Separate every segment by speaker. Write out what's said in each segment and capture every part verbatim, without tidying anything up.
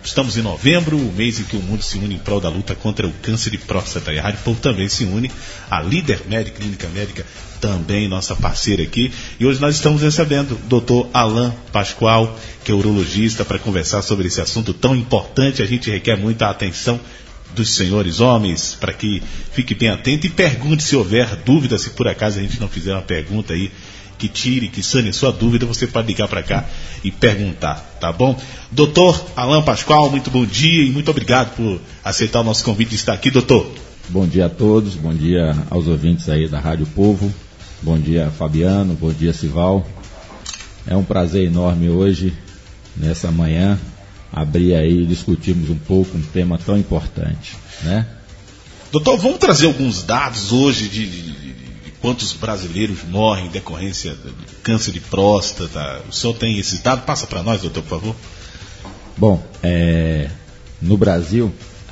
Speaker 1: Estamos em novembro, o mês em que o mundo se une em prol da luta contra o câncer de próstata. E a Rádio Povo também se une, a Líder Médica, Clínica Médica, também nossa parceira aqui. E hoje nós estamos recebendo o doutor Alain Pascoal, que é urologista, para conversar sobre esse assunto tão importante. A gente requer muita atenção dos senhores homens, para que fique bem atento e pergunte se houver dúvida, se por acaso a gente não fizer uma pergunta aí, que tire, que sane sua dúvida, você pode ligar para cá e perguntar, tá bom? Doutor Alain Pascoal, muito bom dia e muito obrigado por aceitar o nosso convite de estar aqui, doutor.
Speaker 2: Bom dia a todos, bom dia aos ouvintes aí da Rádio Povo, bom dia Fabiano, bom dia Sival. É um prazer enorme hoje, nessa manhã, abrir aí e discutirmos um pouco um tema tão importante, né?
Speaker 1: Doutor, vamos trazer alguns dados hoje de, de, de quantos brasileiros morrem em decorrência de câncer de próstata. O senhor tem esses dados? Passa para nós, doutor, por favor.
Speaker 2: Bom, é, no Brasil,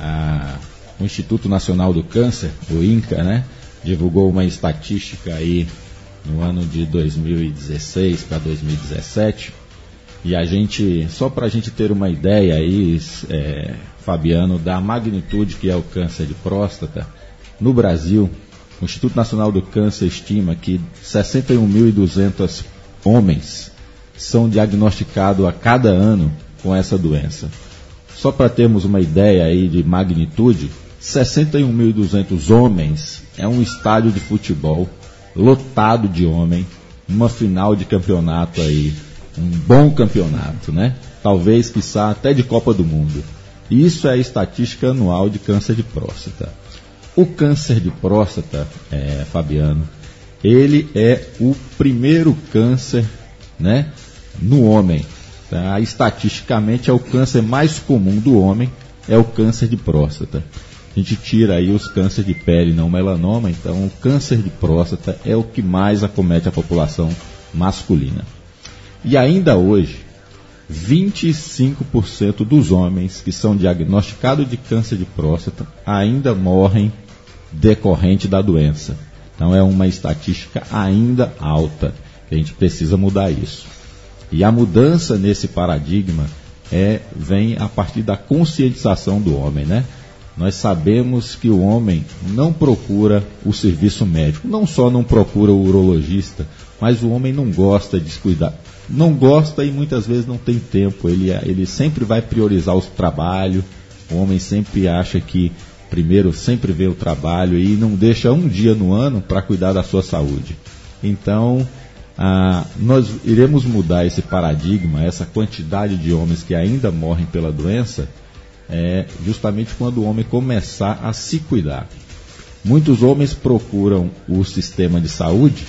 Speaker 2: a, o Instituto Nacional do Câncer, o INCA, né, divulgou uma estatística aí no ano de dois mil e dezesseis para dois mil e dezessete, e a gente, só para a gente ter uma ideia aí, é, Fabiano, da magnitude que é o câncer de próstata, no Brasil, o Instituto Nacional do Câncer estima que sessenta e um mil e duzentos homens são diagnosticados a cada ano com essa doença. Só para termos uma ideia aí de magnitude, sessenta e um mil e duzentos homens é um estádio de futebol lotado de homem, numa final de campeonato aí, um bom campeonato, né? Talvez, quiçá, até de Copa do Mundo. E isso é a estatística anual de câncer de próstata. O câncer de próstata, é, Fabiano, ele é o primeiro câncer, né, no homem. Tá? Estatisticamente é o câncer mais comum do homem, é o câncer de próstata. A gente tira aí os cânceres de pele, não melanoma, então o câncer de próstata é o que mais acomete a população masculina. E ainda hoje, vinte e cinco por cento dos homens que são diagnosticados de câncer de próstata ainda morrem decorrente da doença. Então é uma estatística ainda alta, que a gente precisa mudar isso. E a mudança nesse paradigma é, vem a partir da conscientização do homem, né? Nós sabemos que o homem não procura o serviço médico, não só não procura o urologista, mas o homem não gosta de descuidar. Não gosta e muitas vezes não tem tempo, ele, ele sempre vai priorizar o trabalho, o homem sempre acha que primeiro sempre vê o trabalho e não deixa um dia no ano para cuidar da sua saúde. Então, ah, nós iremos mudar esse paradigma, essa quantidade de homens que ainda morrem pela doença, é, justamente quando o homem começar a se cuidar. Muitos homens procuram o sistema de saúde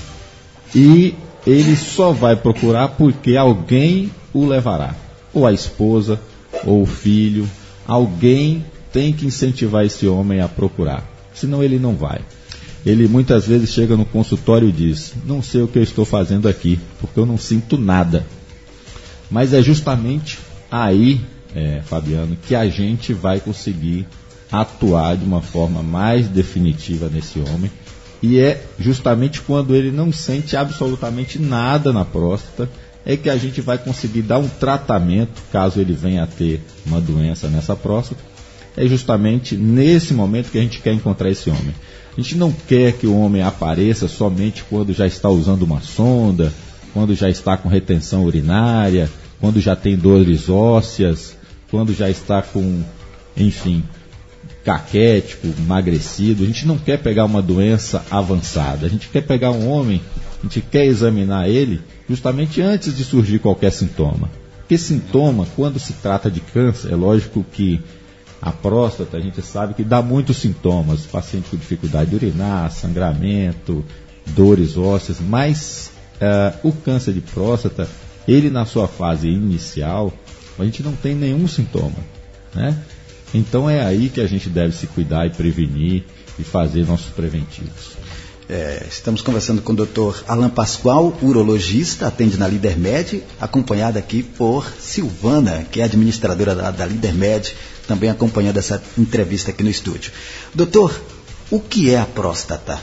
Speaker 2: e ele só vai procurar porque alguém o levará, ou a esposa, ou o filho, alguém tem que incentivar esse homem a procurar, senão ele não vai. Ele muitas vezes chega no consultório e diz, não sei o que eu estou fazendo aqui, porque eu não sinto nada. Mas é justamente aí, é, Fabiano, que a gente vai conseguir atuar de uma forma mais definitiva nesse homem. E é justamente quando ele não sente absolutamente nada na próstata, é que a gente vai conseguir dar um tratamento, caso ele venha a ter uma doença nessa próstata. É justamente nesse momento que a gente quer encontrar esse homem. A gente não quer que o homem apareça somente quando já está usando uma sonda, quando já está com retenção urinária, quando já tem dores ósseas, quando já está com, enfim, caquético, emagrecido. A gente não quer pegar uma doença avançada. A gente quer pegar um homem, a gente quer examinar ele justamente antes de surgir qualquer sintoma. Porque sintoma, quando se trata de câncer, é lógico que a próstata, a gente sabe que dá muitos sintomas, paciente com dificuldade de urinar, sangramento, dores ósseas, mas uh, o câncer de próstata, ele na sua fase inicial, a gente não tem nenhum sintoma, né? Então é aí que a gente deve se cuidar e prevenir e fazer nossos preventivos.
Speaker 3: É, estamos conversando com o doutor Alain Pascoal, urologista, atende na Líder Med, acompanhada aqui por Silvana, que é administradora da, da Líder Med, também acompanhando essa entrevista aqui no estúdio. Doutor, o que é a próstata?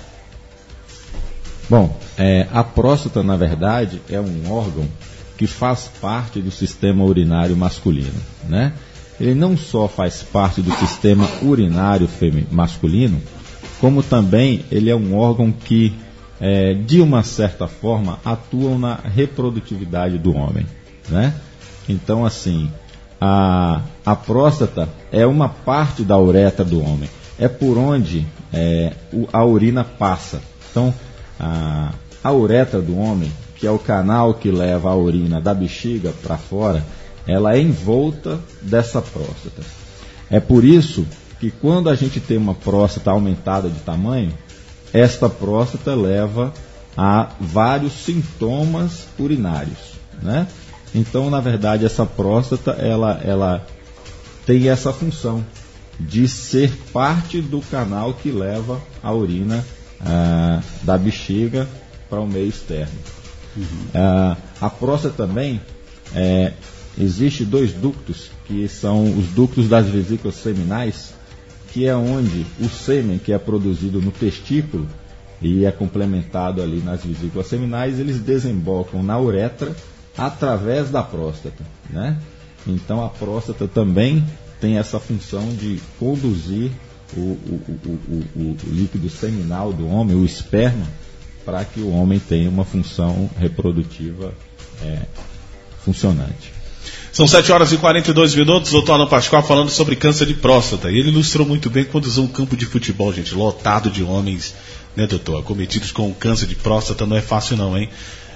Speaker 2: Bom, é, a próstata, na verdade, é um órgão que faz parte do sistema urinário masculino, né? ele não só faz parte do sistema urinário masculino, como também ele é um órgão que, é, de uma certa forma, atua na reprodutividade do homem, né? Então, assim, a, a próstata é uma parte da uretra do homem, é por onde é, o, a urina passa. Então, a, a uretra do homem, que é o canal que leva a urina da bexiga para fora, ela é envolta dessa próstata. É por isso que quando a gente tem uma próstata aumentada de tamanho, esta próstata leva a vários sintomas urinários, né? Então, na verdade, essa próstata, ela, ela tem essa função de ser parte do canal que leva a urina ah, da bexiga para o meio externo. Uhum. Ah, a próstata também, é, existe dois ductos, que são os ductos das vesículas seminais, que é onde o sêmen que é produzido no testículo e é complementado ali nas vesículas seminais, eles desembocam na uretra através da próstata, né? Então a próstata também tem essa função de conduzir o, o, o, o, o líquido seminal do homem, o esperma, para que o homem tenha uma função reprodutiva é, funcionante.
Speaker 1: São sete horas e quarenta e dois minutos, doutor Alan Pascoal falando sobre câncer de próstata. E ele ilustrou muito bem quando usou um campo de futebol, gente, lotado de homens, né, doutor? Acometidos com câncer de próstata não é fácil não, hein?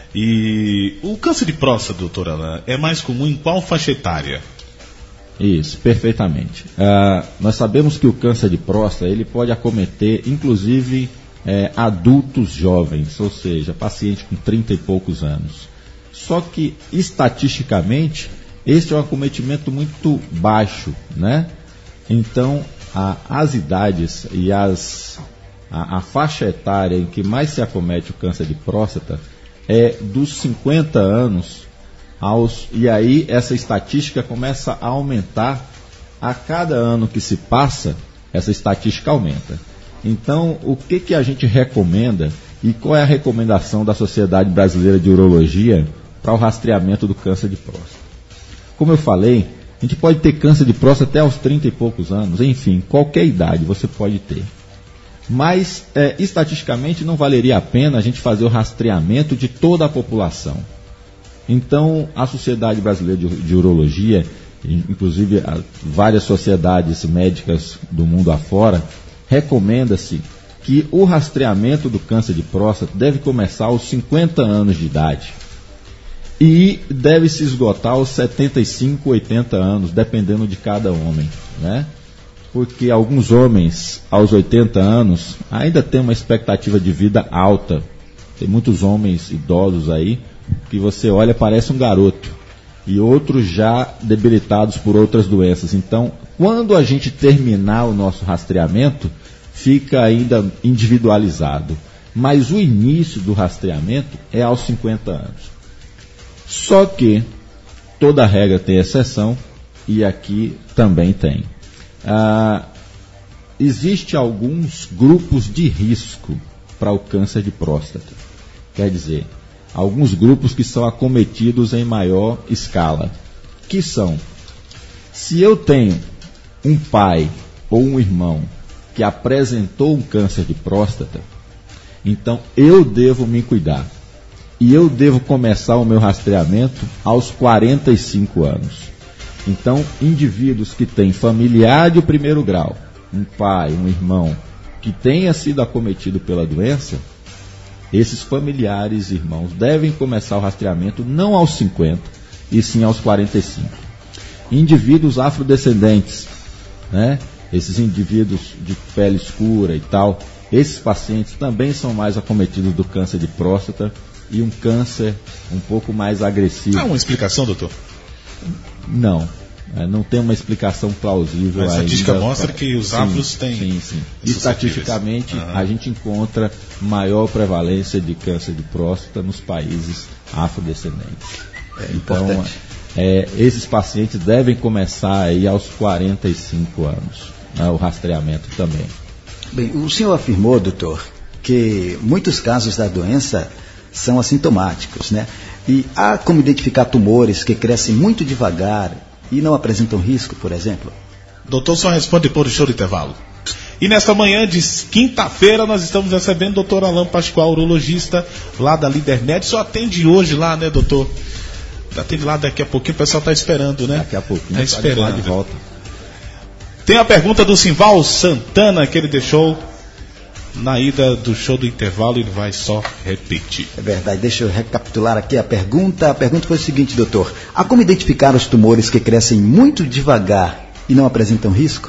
Speaker 1: E o câncer de próstata, doutor Alan, é mais comum em qual faixa etária?
Speaker 2: Isso, perfeitamente. Uh, nós sabemos que o câncer de próstata, ele pode acometer, inclusive, é, adultos jovens, ou seja, pacientes com trinta e poucos anos. Só que, estatisticamente, este é um acometimento muito baixo, né? Então, a, as idades e as, a, a faixa etária em que mais se acomete o câncer de próstata é dos cinquenta anos aos, e aí essa estatística começa a aumentar a cada ano que se passa, essa estatística aumenta. Então, o que, que a gente recomenda e qual é a recomendação da Sociedade Brasileira de Urologia para o rastreamento do câncer de próstata? Como eu falei, a gente pode ter câncer de próstata até aos trinta e poucos anos, enfim, qualquer idade você pode ter. Mas, é, estatisticamente, não valeria a pena a gente fazer o rastreamento de toda a população. Então, a Sociedade Brasileira de, de Urologia, inclusive a, várias sociedades médicas do mundo afora, recomenda-se que o rastreamento do câncer de próstata deve começar aos cinquenta anos de idade e deve se esgotar aos setenta e cinco, oitenta anos, dependendo de cada homem, né? Porque alguns homens, aos oitenta anos, ainda têm uma expectativa de vida alta. Tem muitos homens idosos aí, que você olha, parece um garoto. E outros já debilitados por outras doenças. Então, quando a gente terminar o nosso rastreamento, fica ainda individualizado. Mas o início do rastreamento é aos cinquenta anos. Só que toda regra tem exceção, e aqui também tem. Ah, existe alguns grupos de risco para o câncer de próstata. Quer dizer, alguns grupos que são acometidos em maior escala. Que são, se eu tenho um pai ou um irmão que apresentou um câncer de próstata, então eu devo me cuidar. E eu devo começar o meu rastreamento aos quarenta e cinco anos. Então, indivíduos que têm familiar de primeiro grau, um pai, um irmão, que tenha sido acometido pela doença, esses familiares e irmãos devem começar o rastreamento não aos cinquenta, e sim aos quarenta e cinco. Indivíduos afrodescendentes, né? Esses indivíduos de pele escura e tal, esses pacientes também são mais acometidos do câncer de próstata, e um câncer um pouco mais agressivo.
Speaker 1: Há uma explicação, doutor?
Speaker 2: Não, é, não tem uma explicação plausível.
Speaker 1: A estatística
Speaker 2: ainda
Speaker 1: mostra
Speaker 2: pra...
Speaker 1: que os afros têm...
Speaker 2: Sim, sim. Estatisticamente, uhum. A gente encontra maior prevalência de câncer de próstata nos países afrodescendentes.
Speaker 3: É
Speaker 2: então,
Speaker 3: importante.
Speaker 2: É, esses pacientes devem começar aí aos quarenta e cinco anos, né, o rastreamento também.
Speaker 3: Bem, o senhor afirmou, doutor, que muitos casos da doença são assintomáticos, né? E há como identificar tumores que crescem muito devagar e não apresentam risco, por exemplo?
Speaker 1: Doutor só responde depois do show de intervalo. E nesta manhã de quinta-feira nós estamos recebendo o doutor Alan Pascoal, urologista lá da LíderMed. Só atende hoje lá, né, doutor? Atende lá daqui a pouquinho, o pessoal está esperando, né?
Speaker 2: Daqui a pouquinho,
Speaker 1: tá esperando.
Speaker 2: Tá de volta.
Speaker 1: Tem a pergunta do Simval Santana que ele deixou na ida do show do intervalo e ele vai só repetir.
Speaker 3: É verdade, deixa eu recapitular aqui a pergunta. A pergunta foi o seguinte, doutor: há como identificar os tumores que crescem muito devagar e não apresentam risco?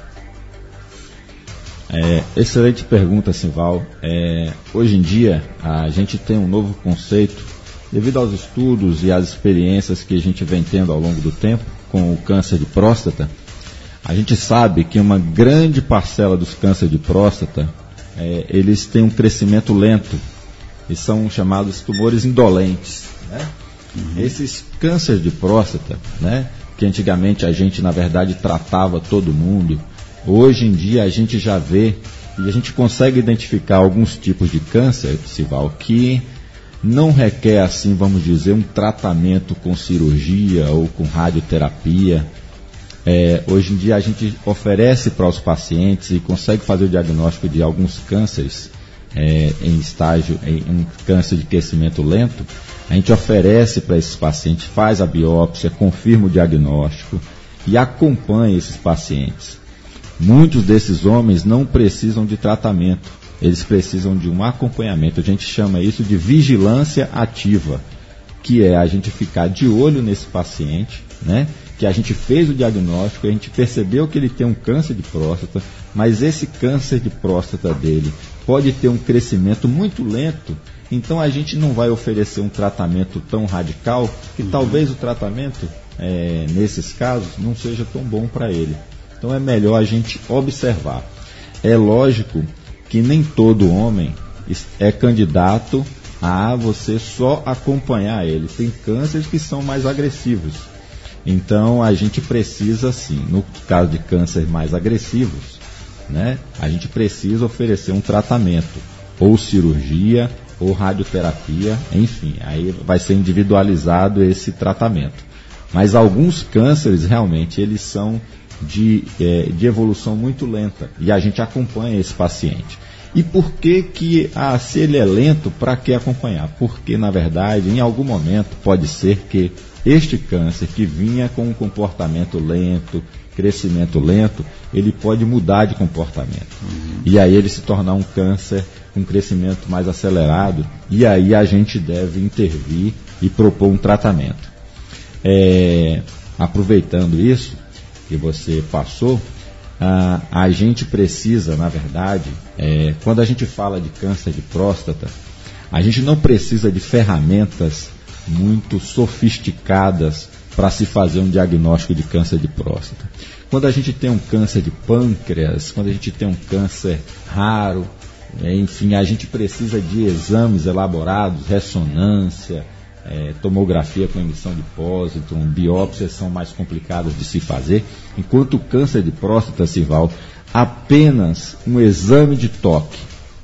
Speaker 2: É, excelente pergunta, Simval. É, hoje em dia, a gente tem um novo conceito, devido aos estudos e às experiências que a gente vem tendo ao longo do tempo com o câncer de próstata. A gente sabe que uma grande parcela dos cânceres de próstata, é, eles têm um crescimento lento e são chamados tumores indolentes, né? Uhum. Esses cânceres de próstata, né, que antigamente a gente, na verdade, tratava todo mundo, hoje em dia a gente já vê e a gente consegue identificar alguns tipos de câncer, Simval, que não requer, assim, vamos dizer, um tratamento com cirurgia ou com radioterapia. É, hoje em dia a gente oferece para os pacientes e consegue fazer o diagnóstico de alguns cânceres é, em estágio, em, em câncer de crescimento lento. A gente oferece para esses pacientes, faz a biópsia, confirma o diagnóstico e acompanha esses pacientes. Muitos desses homens não precisam de tratamento, eles precisam de um acompanhamento. A gente chama isso de vigilância ativa, que é a gente ficar de olho nesse paciente, né? Que a gente fez o diagnóstico, a gente percebeu que ele tem um câncer de próstata, mas esse câncer de próstata dele pode ter um crescimento muito lento, então a gente não vai oferecer um tratamento tão radical, que uhum. talvez o tratamento, é, nesses casos, não seja tão bom para ele. Então é melhor a gente observar. É lógico que nem todo homem é candidato a você só acompanhar ele. Tem cânceres que são mais agressivos. Então a gente precisa, sim, no caso de cânceres mais agressivos, né, a gente precisa oferecer um tratamento, ou cirurgia, ou radioterapia, enfim, aí vai ser individualizado esse tratamento. Mas alguns cânceres realmente eles são de, é, de evolução muito lenta e a gente acompanha esse paciente. E por que que, ah, se ele é lento, para que acompanhar? Porque, na verdade, em algum momento pode ser que este câncer que vinha com um comportamento lento, crescimento lento, ele pode mudar de comportamento. Uhum. E aí ele se tornar um câncer com crescimento mais acelerado, e aí a gente deve intervir e propor um tratamento. É, aproveitando isso que você passou, a, a gente precisa, na verdade, é, quando a gente fala de câncer de próstata, a gente não precisa de ferramentas muito sofisticadas para se fazer um diagnóstico de câncer de próstata. Quando a gente tem um câncer de pâncreas, quando a gente tem um câncer raro, enfim, a gente precisa de exames elaborados, ressonância, é, tomografia com emissão de pósitron, biópsias são mais complicadas de se fazer, enquanto o câncer de próstata, Simval, apenas um exame de toque,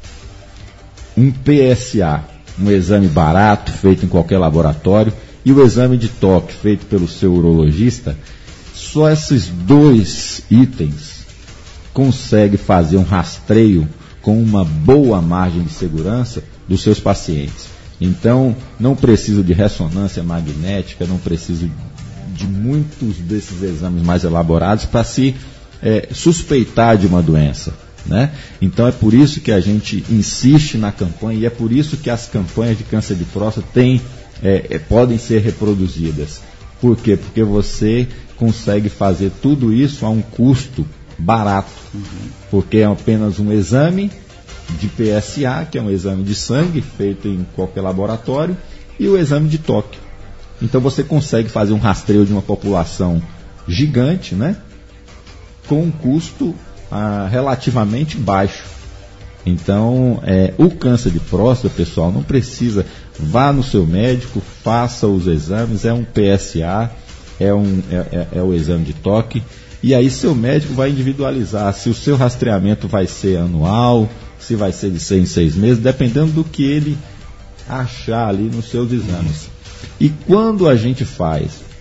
Speaker 2: um P S A, um exame barato, feito em qualquer laboratório, e o exame de toque, feito pelo seu urologista, só esses dois itens conseguem fazer um rastreio com uma boa margem de segurança dos seus pacientes. Então, não preciso de ressonância magnética, não preciso de muitos desses exames mais elaborados para se é, suspeitar de uma doença, né? Então, é por isso que a gente insiste na campanha e é por isso que as campanhas de câncer de próstata têm, é, é, podem ser reproduzidas. Por quê? Porque você consegue fazer tudo isso a um custo barato, uhum. porque é apenas um exame de P S A, que é um exame de sangue feito em qualquer laboratório, e o exame de toque. Então você consegue fazer um rastreio de uma população gigante, né, com um custo ah, relativamente baixo. Então, é, o câncer de próstata, pessoal, não precisa, vá no seu médico, faça os exames, é um P S A, é, um, é, é, é o exame de toque, e aí seu médico vai individualizar se o seu rastreamento vai ser anual, se vai ser de seis em seis meses, dependendo do que ele achar ali nos seus exames. E quando a gente faz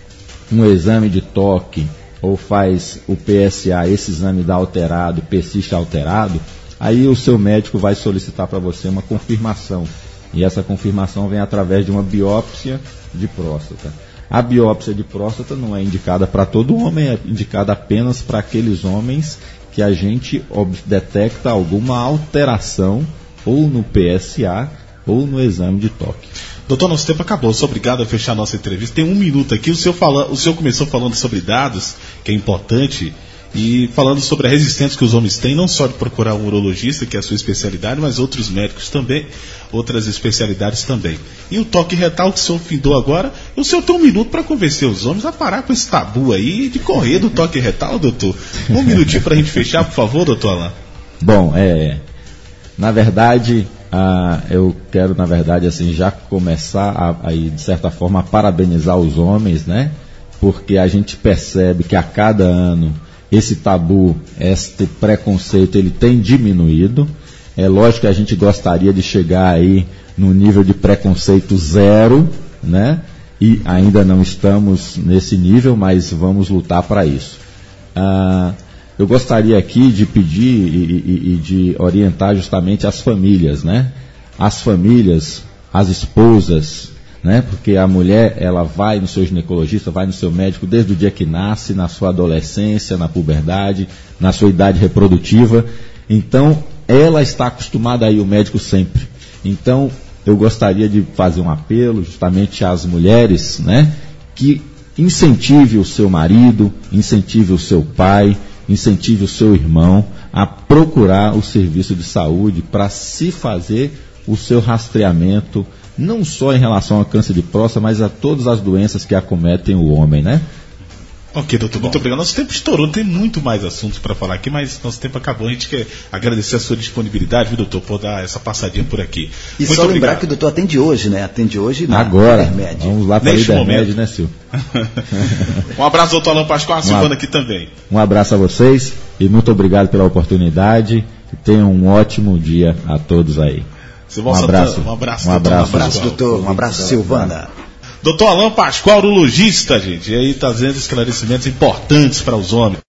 Speaker 2: um exame de toque ou faz o P S A, esse exame dá alterado, persiste alterado, aí o seu médico vai solicitar para você uma confirmação. E essa confirmação vem através de uma biópsia de próstata. A biópsia de próstata não é indicada para todo homem, é indicada apenas para aqueles homens que a gente detecta alguma alteração ou no P S A ou no exame de toque.
Speaker 1: Doutor, nosso tempo acabou, sou obrigado a fechar a nossa entrevista. Tem um minuto aqui, o senhor, fala, o senhor começou falando sobre dados, que é importante, e falando sobre a resistência que os homens têm, não só de procurar um urologista, que é a sua especialidade, mas outros médicos também, outras especialidades também. E o toque retal que o senhor findou agora, o senhor tem um minuto para convencer os homens a parar com esse tabu aí de correr do toque retal, doutor. Um minutinho para a gente fechar, por favor, doutor Alain.
Speaker 2: Bom, é, na verdade, ah, eu quero, na verdade, assim, já começar a, a, de certa forma, a parabenizar os homens, né? Porque a gente percebe que a cada ano esse tabu, este preconceito, ele tem diminuído. É lógico que a gente gostaria de chegar aí no nível de preconceito zero, né? E ainda não estamos nesse nível, mas vamos lutar para isso. Ah, eu gostaria aqui de pedir e, e, e de orientar justamente as famílias, né? As famílias, as esposas, né? Porque a mulher, ela vai no seu ginecologista, vai no seu médico desde o dia que nasce, na sua adolescência, na puberdade, na sua idade reprodutiva. Então, ela está acostumada a ir ao médico sempre. Então, eu gostaria de fazer um apelo justamente às mulheres, né? Que incentive o seu marido, incentive o seu pai, incentive o seu irmão a procurar o serviço de saúde para se fazer o seu rastreamento, não só em relação ao câncer de próstata, mas a todas as doenças que acometem o homem, né?
Speaker 1: Ok, doutor, muito obrigado. Nosso tempo estourou, tem muito mais assuntos para falar aqui, mas nosso tempo acabou. A gente quer agradecer a sua disponibilidade, viu, doutor, por dar essa passadinha por aqui.
Speaker 3: E
Speaker 1: muito
Speaker 3: só
Speaker 1: obrigado.
Speaker 3: lembrar que o doutor atende hoje, né? Atende hoje na
Speaker 2: Agora,
Speaker 3: Lidermed.
Speaker 2: Vamos lá para a Lidermed, né, Silvio?
Speaker 1: Um abraço, doutor Alain Pascoal, a Silvana aqui também.
Speaker 2: Um abraço a vocês e muito obrigado pela oportunidade. Tenham um ótimo dia a todos aí.
Speaker 1: Um abraço. Um abraço,
Speaker 3: um abraço, um abraço, doutor. Um abraço, Silvana.
Speaker 1: Doutor Alain Pascoal, urologista, gente. E aí trazendo esclarecimentos importantes para os homens.